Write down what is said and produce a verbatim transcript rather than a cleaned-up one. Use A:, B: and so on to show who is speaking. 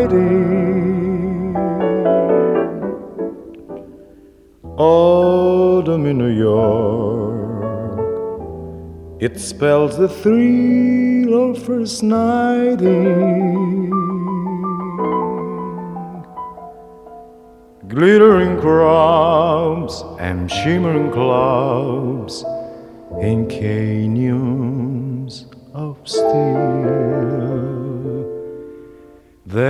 A: riding. Autumn in New York, it spells the thrill of first nighting. Glittering crowds and shimmering clouds in canyons of steel.